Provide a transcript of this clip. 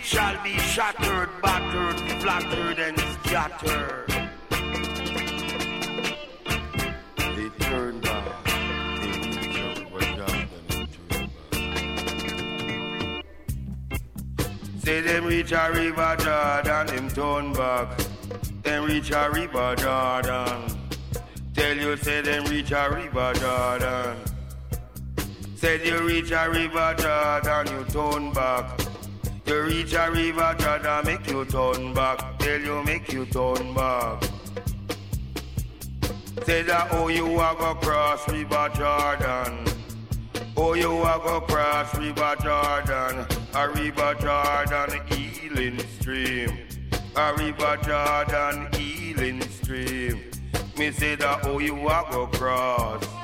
shall be shattered, battered, flattered, and scattered. They turn back, they reach over Jordan and turn back. Say them reach a river Jordan, them turn back. Them reach a river Jordan. Tell you say them reach a river Jordan. Said you reach a river Jordan, you turn back. You reach a river Jordan, make you turn back. Tell you make you turn back. Say that oh you a go cross river Jordan. Oh you a go cross river Jordan. A river Jordan healing stream. A river Jordan healing stream. Me say that oh you a go cross.